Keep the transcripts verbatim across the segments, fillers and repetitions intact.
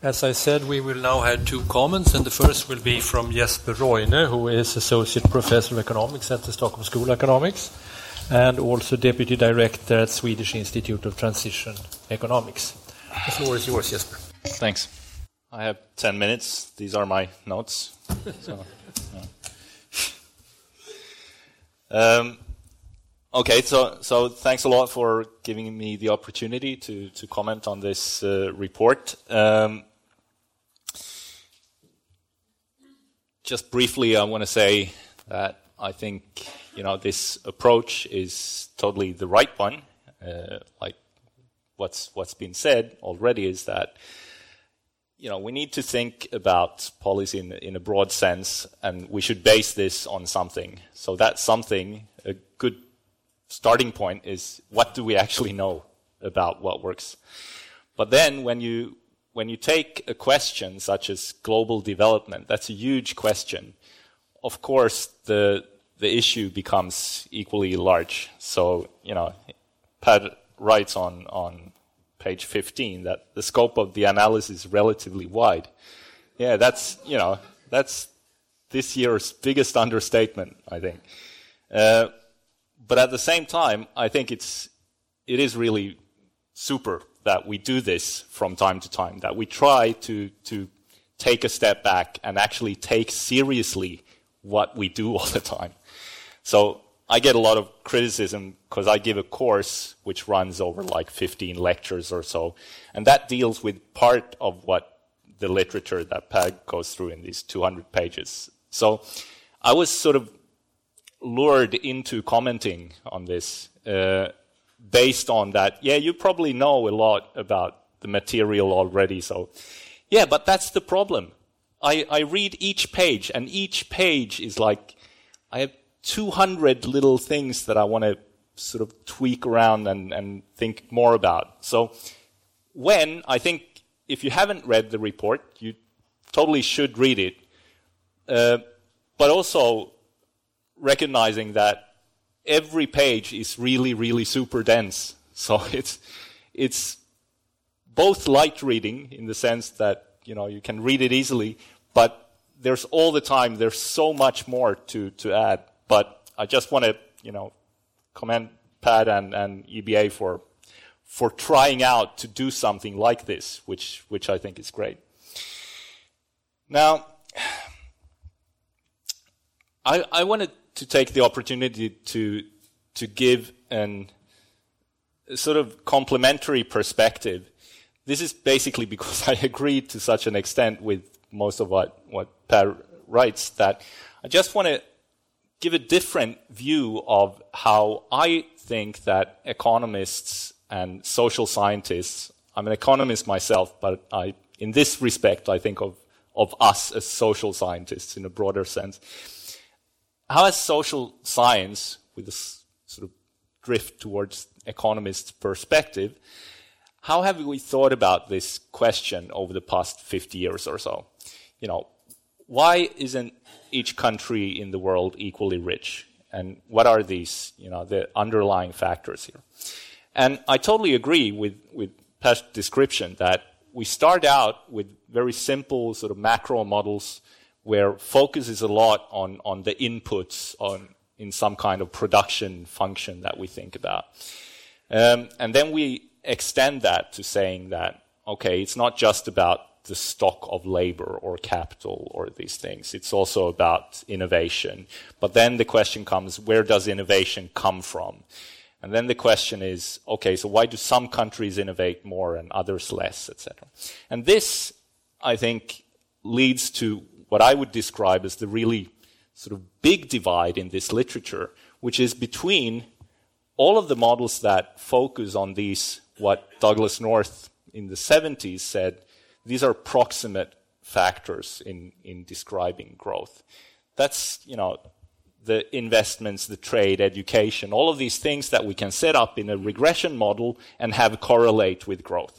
As I said, we will now have two comments, and the first will be from Jesper Roine, who is Associate Professor of Economics at the Stockholm School of Economics, and also Deputy Director at Swedish Institute of Transition Economics. The floor is yours, Jesper. Thanks. I have ten minutes. These are my notes. so, yeah. um, okay, so so thanks a lot for giving me the opportunity to, to comment on this uh, report. Um, just briefly, I want to say that I think you know this approach is totally the right one. Uh, like what's what's been said already is that. You know, we need to think about policy in, in a broad sense, and we should base this on something. So that something, a good starting point is what do we actually know about what works? But then when you when you take a question such as global development, that's a huge question. Of course, the the issue becomes equally large. So, you know, Pat writes on on page fifteen, that the scope of the analysis is relatively wide. Yeah, that's, you know, that's this year's biggest understatement, I think. Uh, but at the same time, I think it's, it is really super that we do this from time to time, that we try to, to take a step back and actually take seriously what we do all the time. So, I get a lot of criticism because I give a course which runs over like fifteen lectures or so, and that deals with part of what the literature that Pag goes through in these two hundred pages. So I was sort of lured into commenting on this uh, based on that, yeah, you probably know a lot about the material already, so yeah, but that's the problem. I, I read each page, and each page is like, I have two hundred little things that I want to sort of tweak around and, and think more about. So when, I think, if you haven't read the report, you totally should read it. Uh, but also recognizing that every page is really, really super dense. So it's, it's both light reading in the sense that, you know, you can read it easily, but there's all the time, there's so much more to, to add. But I just want to, you know, commend Pat and, and E B A for for trying out to do something like this, which which I think is great. Now, I I wanted to take the opportunity to to give an a sort of complementary perspective. This is basically because I agreed to such an extent with most of what what Pat writes that I just want to give a different view of how I think that economists and social scientists, I'm an economist myself, but I, in this respect, I think of, of us as social scientists in a broader sense. How has social science, with this sort of drift towards economists' perspective, how have we thought about this question over the past fifty years or so? You know, why isn't each country in the world equally rich? And what are these, you know, the underlying factors here? And I totally agree with, with Pat's description that we start out with very simple sort of macro models where focus is a lot on, on the inputs on in some kind of production function that we think about. Um, and then we extend that to saying that, okay, it's not just about the stock of labor or capital or these things. It's also about innovation. But then the question comes, where does innovation come from? And then the question is, okay, so why do some countries innovate more and others less, et cetera? And this, I think, leads to what I would describe as the really sort of big divide in this literature, which is between all of the models that focus on these, what Douglas North in the seventies said, these are proximate factors in, in describing growth. That's, you know, the investments, the trade, education, all of these things that we can set up in a regression model and have correlate with growth.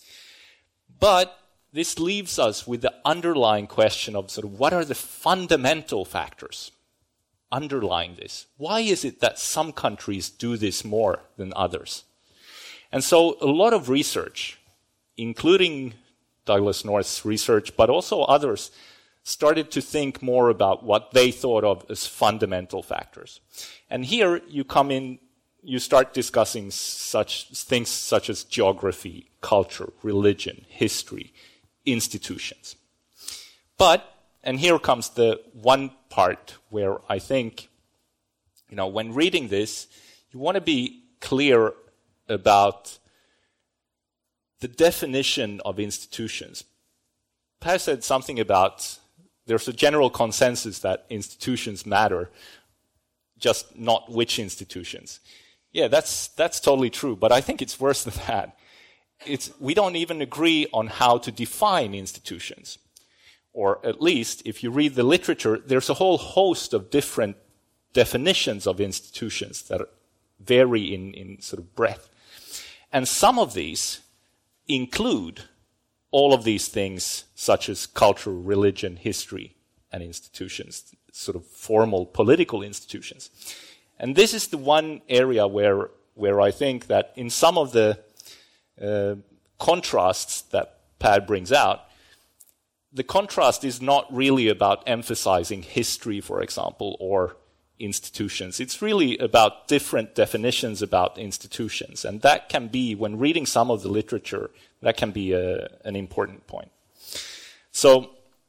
But this leaves us with the underlying question of sort of what are the fundamental factors underlying this? Why is it that some countries do this more than others? And so a lot of research, including Douglas North's research, but also others, started to think more about what they thought of as fundamental factors. And here you come in, you start discussing such things such as geography, culture, religion, history, institutions. But, and here comes the one part where I think, you know, when reading this, you want to be clear about the definition of institutions. Per said something about there's a general consensus that institutions matter, just not which institutions. Yeah, that's that's totally true, but I think it's worse than that. It's, we don't even agree on how to define institutions. Or at least, if you read the literature, there's a whole host of different definitions of institutions that vary in, in sort of breadth. And some of these include all of these things, such as culture, religion, history, and institutions, sort of formal political institutions. And this is the one area where where I think that in some of the uh, contrasts that Per brings out, the contrast is not really about emphasizing history, for example, or institutions. It's really about different definitions about institutions. And that can be, when reading some of the literature, that can be a, an important point. So,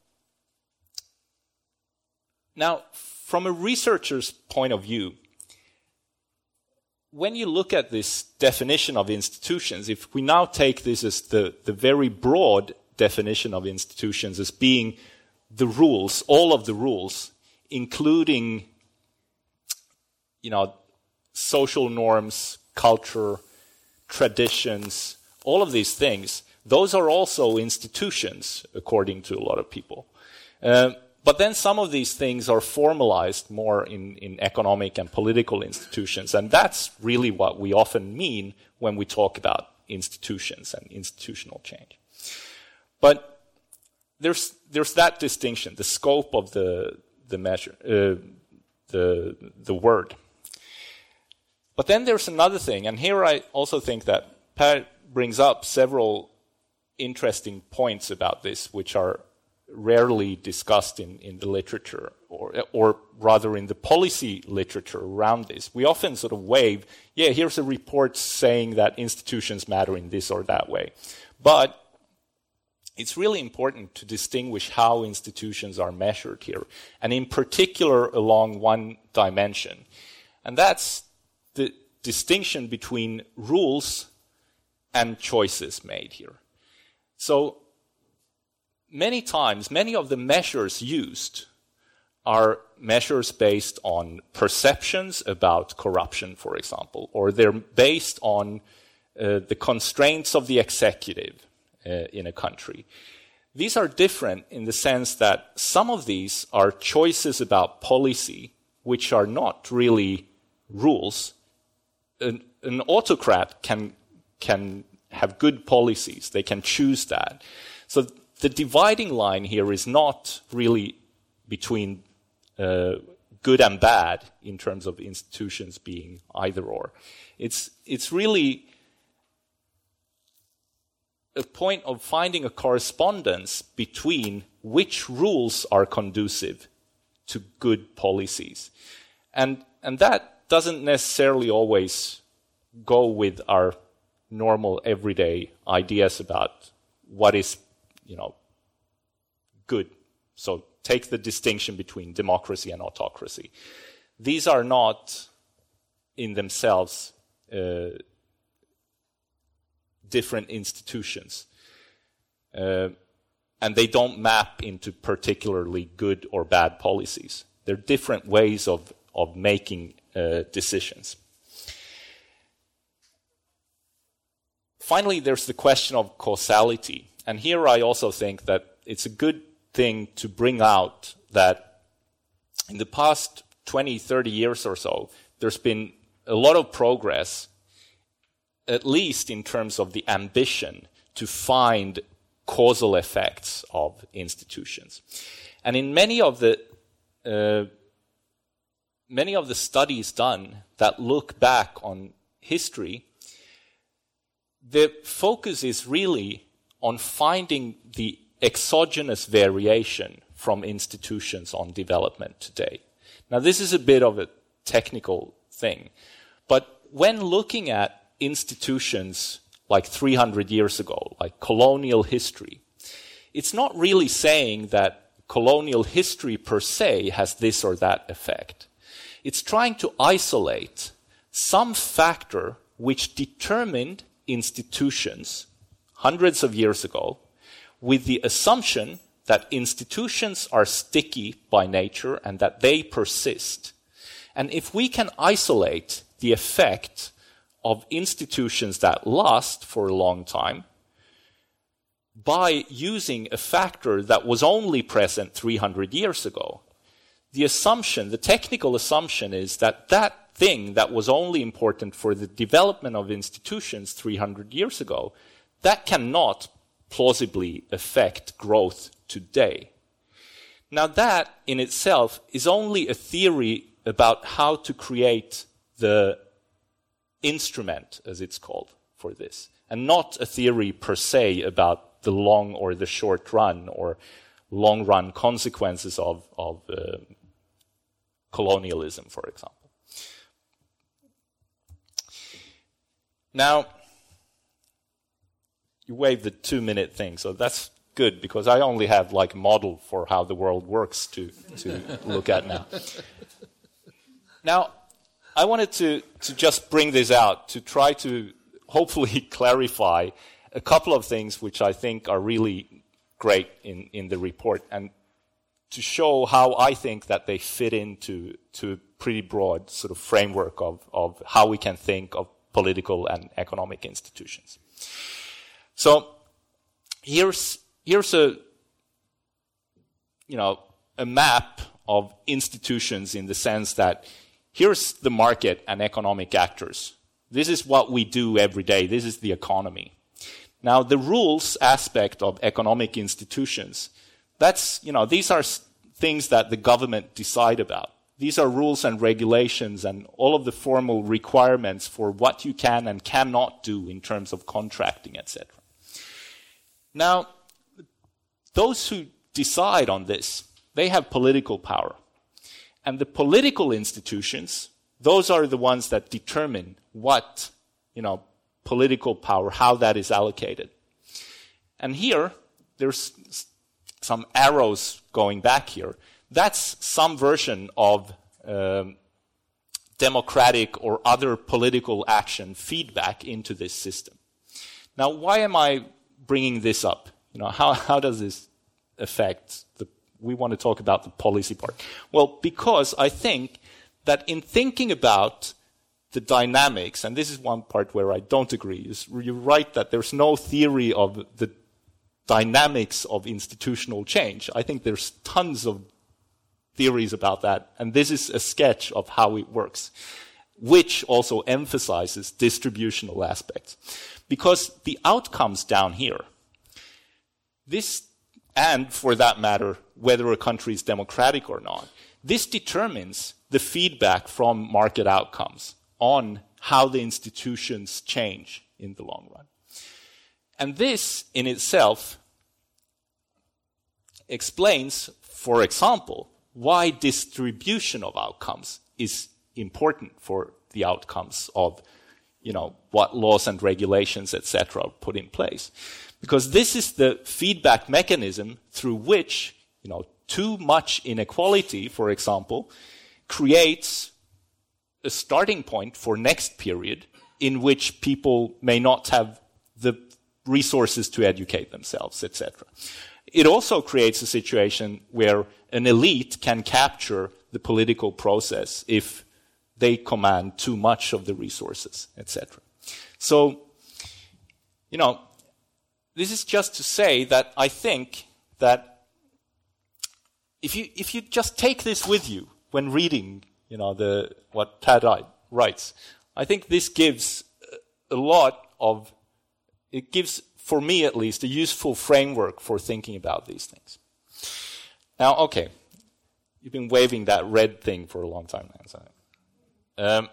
now, from a researcher's point of view, when you look at this definition of institutions, if we now take this as the, the very broad definition of institutions as being the rules, all of the rules, including, you know, social norms, culture, traditions, all of these things, those are also institutions, according to a lot of people. Uh, but then some of these things are formalized more in, in economic and political institutions, and that's really what we often mean when we talk about institutions and institutional change. But there's there's that distinction, the scope of the the measure, uh, the the word. But then there's another thing, and here I also think that Per brings up several interesting points about this, which are rarely discussed in, in the literature, or or rather in the policy literature around this. We often sort of wave, yeah, here's a report saying that institutions matter in this or that way. But it's really important to distinguish how institutions are measured here, and in particular along one dimension. And that's the distinction between rules and choices made here. So many times, many of the measures used are measures based on perceptions about corruption, for example, or they're based on uh, the constraints of the executive uh, in a country. These are different in the sense that some of these are choices about policy, which are not really rules. An, an autocrat can can have good policies. They can choose that. So the dividing line here is not really between uh, good and bad in terms of institutions being either or. It's it's really a point of finding a correspondence between which rules are conducive to good policies. And and that doesn't necessarily always go with our normal everyday ideas about what is, you know, good. So take the distinction between democracy and autocracy. These are not in themselves uh, different institutions. Uh, and they don't map into particularly good or bad policies. They're different ways of, of making uh, decisions. Finally, there's the question of causality. And here I also think that it's a good thing to bring out that in the past twenty, thirty years or so, there's been a lot of progress, at least in terms of the ambition to find causal effects of institutions. And in many of the uh, many of the studies done that look back on history, the focus is really on finding the exogenous variation from institutions on development today. Now, this is a bit of a technical thing, but when looking at institutions like three hundred years ago, like colonial history, it's not really saying that colonial history per se has this or that effect. It's trying to isolate some factor which determined institutions hundreds of years ago with the assumption that institutions are sticky by nature and that they persist. And if we can isolate the effect of institutions that last for a long time by using a factor that was only present three hundred years ago, the assumption, the technical assumption is that that thing that was only important for the development of institutions three hundred years ago, that cannot plausibly affect growth today. Now that in itself is only a theory about how to create the instrument, as it's called, for this, and not a theory per se about the long or the short run or long run consequences of, of uh, colonialism, for example. Now, you waved the two-minute thing, so that's good, because I only have like a model for how the world works to, to look at now. Now, I wanted to, to just bring this out to try to hopefully clarify a couple of things which I think are really great in, in the report, and to show how I think that they fit into to a pretty broad sort of framework of, of how we can think of political and economic institutions. So here's here's a you know a map of institutions in the sense that here's the market and economic actors. This is what we do every day. This is the economy. Now, the rules aspect of economic institutions, that's, you know, these are things that the government decide about. These are rules and regulations and all of the formal requirements for what you can and cannot do in terms of contracting, et cetera. Now, those who decide on this, they have political power. And the political institutions, those are the ones that determine what, you know, political power, how that is allocated. And here, there's some arrows going back here. That's some version of um, democratic or other political action feedback into this system. Now, why am I bringing this up? You know, how, how does this affect the, we want to talk about the policy part. Well, because I think that in thinking about the dynamics, and this is one part where I don't agree, is you're right that there's no theory of the dynamics of institutional change. I think there's tons of theories about that, and this is a sketch of how it works, which also emphasizes distributional aspects. Because the outcomes down here, this, and for that matter, whether a country is democratic or not, this determines the feedback from market outcomes on how the institutions change in the long run. And this in itself explains, for example, why distribution of outcomes is important for the outcomes of, you know, what laws and regulations, et cetera, are put in place. Because this is the feedback mechanism through which, you know, too much inequality, for example, creates a starting point for next period in which people may not have the resources to educate themselves, et cetera. It also creates a situation where an elite can capture the political process if they command too much of the resources, et cetera. So, you know, this is just to say that I think that if you if you just take this with you when reading, you know, the what Tad writes, I think this gives a lot of, it gives, for me at least, a useful framework for thinking about these things. Now, okay, you've been waving that red thing for a long time now. So. Um,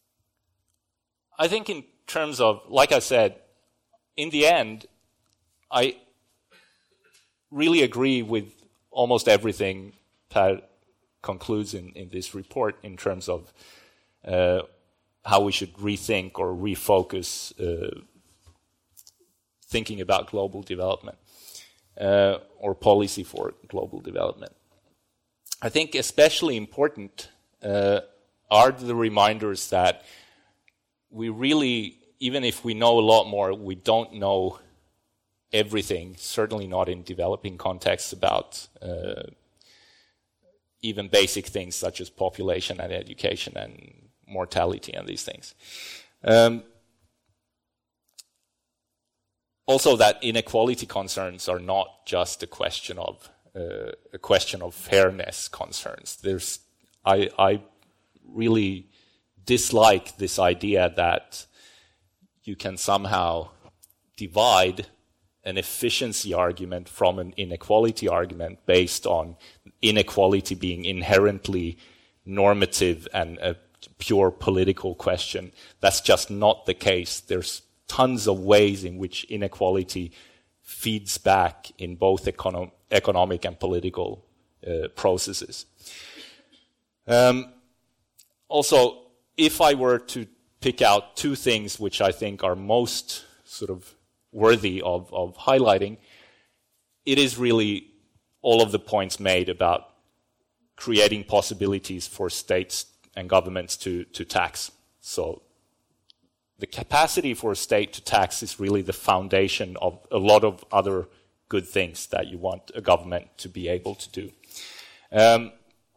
I think in terms of, like I said, in the end, I really agree with almost everything Per concludes in, in this report in terms of uh, how we should rethink or refocus uh, thinking about global development uh, or policy for global development. I think especially important uh, are the reminders that we really, even if we know a lot more, we don't know everything, certainly not in developing contexts, about uh, even basic things such as population and education and mortality and these things. Um, also, that inequality concerns are not just a question of uh, a question of fairness concerns. There's, I, I really dislike this idea that you can somehow divide an efficiency argument from an inequality argument based on inequality being inherently normative and a pure political question. That's just not the case. There's tons of ways in which inequality feeds back in both econo- economic and political uh, processes. Um, also, if I were to pick out two things which I think are most sort of worthy of, of highlighting, it is really all of the points made about creating possibilities for states and governments to, to tax. So the capacity for a state to tax is really the foundation of a lot of other good things that you want a government to be able to do. Um,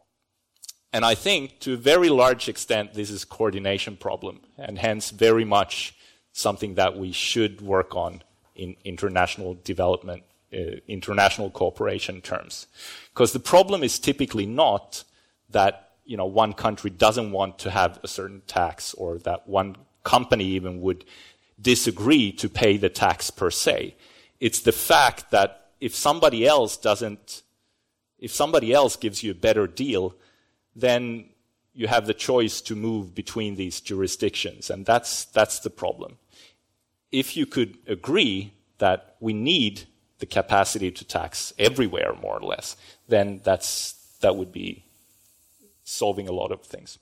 and I think to a very large extent this is a coordination problem, and hence very much something that we should work on in international development, uh, international cooperation terms. Because the problem is typically not that, you know, one country doesn't want to have a certain tax, or that one company even would disagree to pay the tax per se. It's the fact that if somebody else doesn't, if somebody else gives you a better deal, then you have the choice to move between these jurisdictions, and that's that's the problem. If you could agree that we need the capacity to tax everywhere, more or less, then that's that would be solving a lot of things.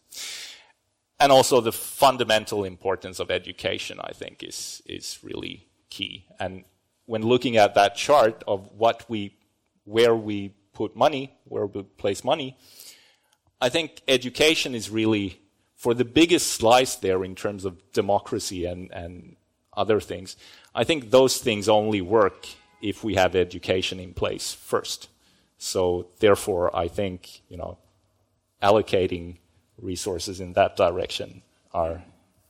And also the fundamental importance of education, I think, is is really key. And when looking at that chart of what we, where we put money, where we place money, I think education is really, for the biggest slice there in terms of democracy and, and other things, I think those things only work if we have education in place first. So therefore, I think, you know, allocating resources in that direction are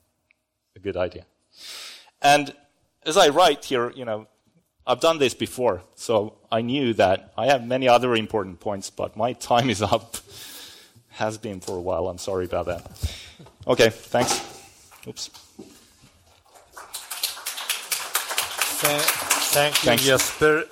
a good idea. And as I write here, you know, I've done this before, so I knew that I have many other important points, but my time is up. Has been for a while. I'm sorry about that. Okay, thanks. Oops. Thank, thank you, Thanks. Jesper.